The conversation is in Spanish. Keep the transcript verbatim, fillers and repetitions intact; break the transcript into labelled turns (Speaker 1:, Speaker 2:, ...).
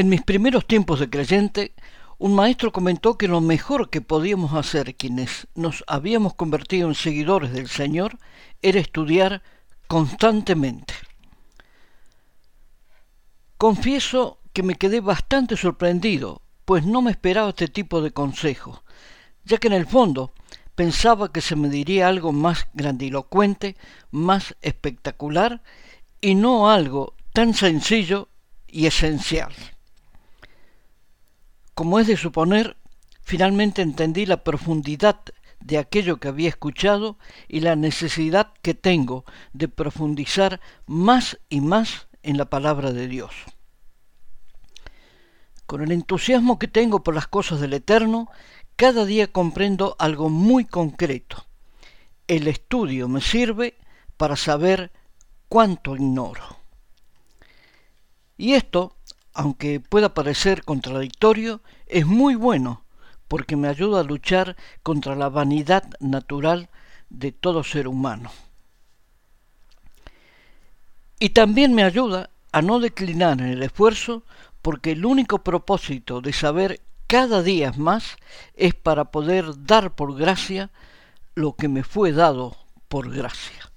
Speaker 1: En mis primeros tiempos de creyente, un maestro comentó que lo mejor que podíamos hacer quienes nos habíamos convertido en seguidores del Señor era estudiar constantemente. Confieso que me quedé bastante sorprendido, pues no me esperaba este tipo de consejo, ya que en el fondo pensaba que se me diría algo más grandilocuente, más espectacular y no algo tan sencillo y esencial. Como es de suponer, finalmente entendí la profundidad de aquello que había escuchado y la necesidad que tengo de profundizar más y más en la palabra de Dios. Con el entusiasmo que tengo por las cosas del Eterno, cada día comprendo algo muy concreto. El estudio me sirve para saber cuánto ignoro. Y esto, aunque pueda parecer contradictorio, es muy bueno porque me ayuda a luchar contra la vanidad natural de todo ser humano. Y también me ayuda a no declinar en el esfuerzo porque el único propósito de saber cada día más es para poder dar por gracia lo que me fue dado por gracia.